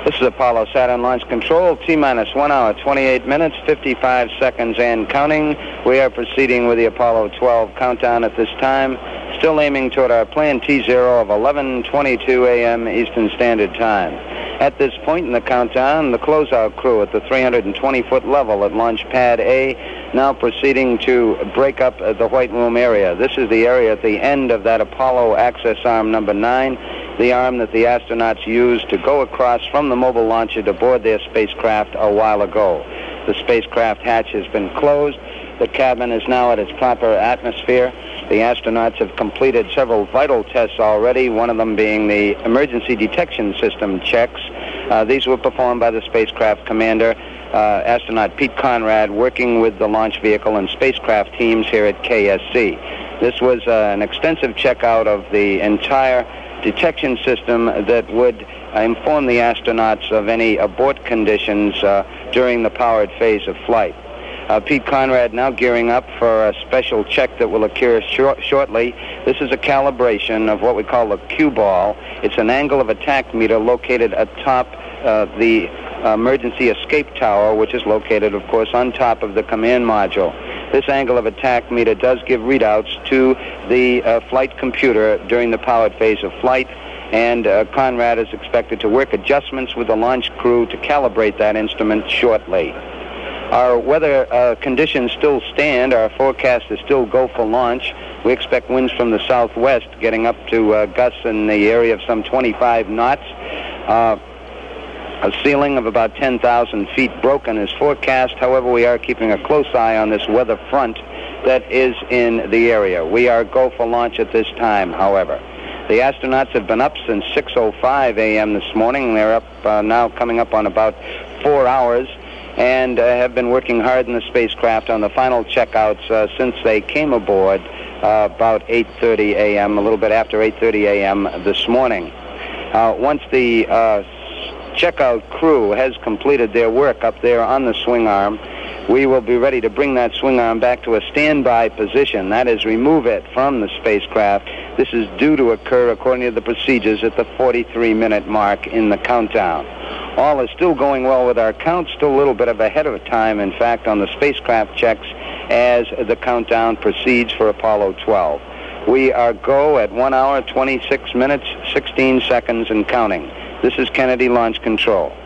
This is Apollo Saturn Launch Control, T-minus 1 hour, 28 minutes, 55 seconds and counting. We are proceeding with the Apollo 12 countdown at this time, still aiming toward our planned T0 of 11:22 a.m. Eastern Standard Time. At this point in the countdown, the closeout crew at the 320-foot level at Launch Pad A now proceeding to break up the White Room area. This is the area at the end of that Apollo access arm number 9, the arm that the astronauts used to go across from the mobile launcher to board their spacecraft a while ago. The spacecraft hatch has been closed. The cabin is now at its proper atmosphere. The astronauts have completed several vital tests already, one of them being the emergency detection system checks. These were performed by the spacecraft commander, astronaut Pete Conrad, working with the launch vehicle and spacecraft teams here at KSC. This was an extensive checkout of the entire detection system that would inform the astronauts of any abort conditions during the powered phase of flight. Pete Conrad now gearing up for a special check that will occur shortly. This is a calibration of what we call the cue ball. It's an angle of attack meter located atop the emergency escape tower, which is located, of course, on top of the command module. This angle of attack meter does give readouts to the flight computer during the powered phase of flight, and Conrad is expected to work adjustments with the launch crew to calibrate that instrument shortly. Our weather conditions still stand. Our forecast is still go for launch. We expect winds from the southwest getting up to gusts in the area of some 25 knots. A ceiling of about 10,000 feet broken is forecast. However, we are keeping a close eye on this weather front that is in the area. We are go for launch at this time, however. The astronauts have been up since 6:05 a.m. this morning. They're up now coming up on about 4 hours and have been working hard in the spacecraft on the final checkouts since they came aboard about 8:30 a.m., a little bit after 8:30 a.m. this morning. Once the checkout crew has completed their work up there on the swing arm, we will be ready to bring that swing arm back to a standby position. That is, remove it from the spacecraft. This is due to occur, according to the procedures, at the 43-minute mark in the countdown. All is still going well with our count, still a little bit of ahead of time, in fact, on the spacecraft checks as the countdown proceeds for Apollo 12. We are go at 1 hour, 26 minutes, 16 seconds and counting. This is Kennedy Launch Control.